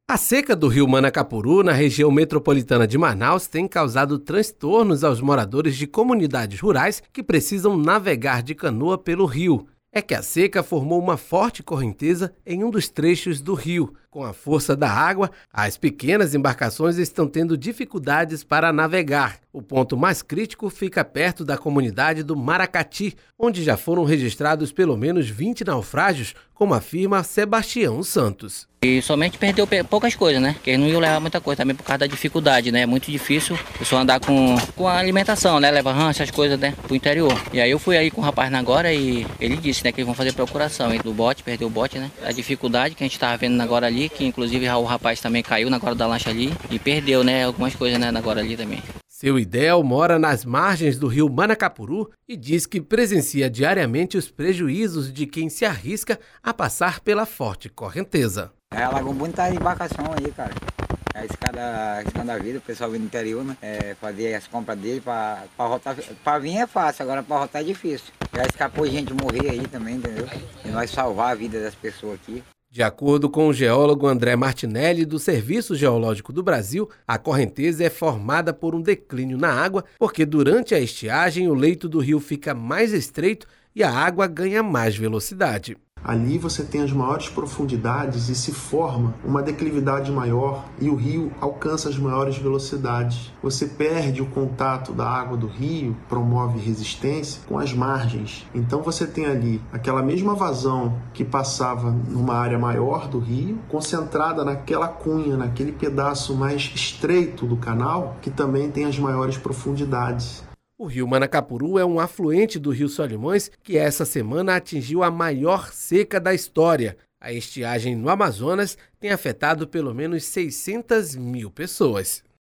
A seca do rio Manacapuru, na região metropolitana de Manaus, tem causado transtornos aos moradores de comunidades rurais que precisam navegar de canoa pelo rio. É que a seca formou uma forte correnteza em um dos trechos do rio. Com a força da água, as pequenas embarcações estão tendo dificuldades para navegar. O ponto mais crítico fica perto da comunidade do Maracati, onde já foram registrados pelo menos 20 naufrágios, como afirma Sebastião Santos. E somente perdeu poucas coisas, né? Que eles não iam levar muita coisa, também por causa da dificuldade, né? É muito difícil a pessoa andar com a alimentação, né? Leva rancho, essas coisas, né? Pro interior. E aí eu fui aí com o rapaz agora e ele disse, né? Que eles vão fazer procuração aí do bote, perdeu o bote, né? A dificuldade que a gente tava vendo agora ali, que inclusive o rapaz também caiu agora da lancha ali e perdeu, né? Algumas coisas, né? Agora ali também. Seu Idel mora nas margens do rio Manacapuru e diz que presencia diariamente os prejuízos de quem se arrisca a passar pela forte correnteza. Largou muita embarcação aí, cara. A escada da vida, o pessoal vem do interior, né? Fazer as compras dele pra rotar. Pra vir é fácil, agora pra rotar é difícil. Já escapou gente morrer aí também, entendeu? E nós salvar a vida das pessoas aqui. De acordo com o geólogo André Martinelli, do Serviço Geológico do Brasil, a correnteza é formada por um declínio na água, porque durante a estiagem o leito do rio fica mais estreito e a água ganha mais velocidade. Ali você tem as maiores profundidades e se forma uma declividade maior e o rio alcança as maiores velocidades. Você perde o contato da água do rio, promove resistência com as margens. Então você tem ali aquela mesma vazão que passava numa área maior do rio, concentrada naquela cunha, naquele pedaço mais estreito do canal, que também tem as maiores profundidades. O rio Manacapuru é um afluente do rio Solimões que essa semana atingiu a maior seca da história. A estiagem no Amazonas tem afetado pelo menos 600 mil pessoas.